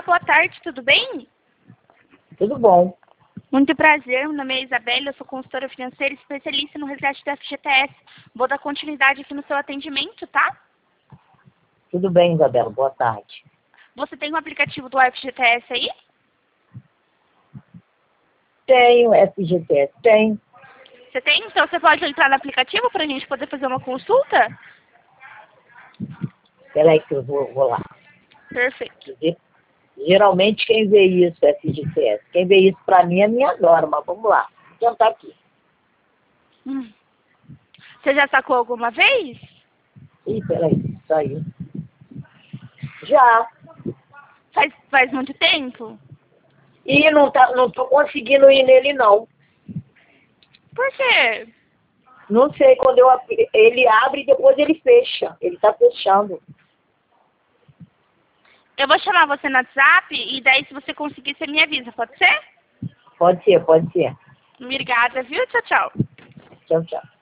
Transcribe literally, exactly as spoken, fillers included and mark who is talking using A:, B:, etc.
A: boa tarde, tudo bem?
B: Tudo bom.
A: Muito prazer, meu nome é Isabela, eu sou consultora financeira e especialista no resgate do F G T S. Vou dar continuidade aqui no seu atendimento, tá?
B: Tudo bem, Isabela, boa tarde.
A: Você tem um aplicativo do F G T S aí?
B: Tenho, F G T S tem.
A: Você tem? Então você pode entrar no aplicativo para a gente poder fazer uma consulta?
B: Espera aí que eu vou, vou lá.
A: Perfeito.
B: Geralmente quem vê isso é F G T S. Quem vê isso pra mim é minha nora, mas vamos lá. Vou tentar aqui.
A: Hum. Você já sacou alguma vez?
B: Ih, peraí, saiu. Já.
A: Faz, faz muito tempo?
B: E não, tá, não tô conseguindo ir nele, não.
A: Por quê?
B: Não sei, quando eu abri- ele abre e depois ele fecha. Ele tá fechando.
A: Eu vou chamar você no WhatsApp e daí se você conseguir você me avisa, pode ser?
B: Pode ser, pode ser.
A: Obrigada, viu? Tchau, tchau.
B: Tchau, tchau.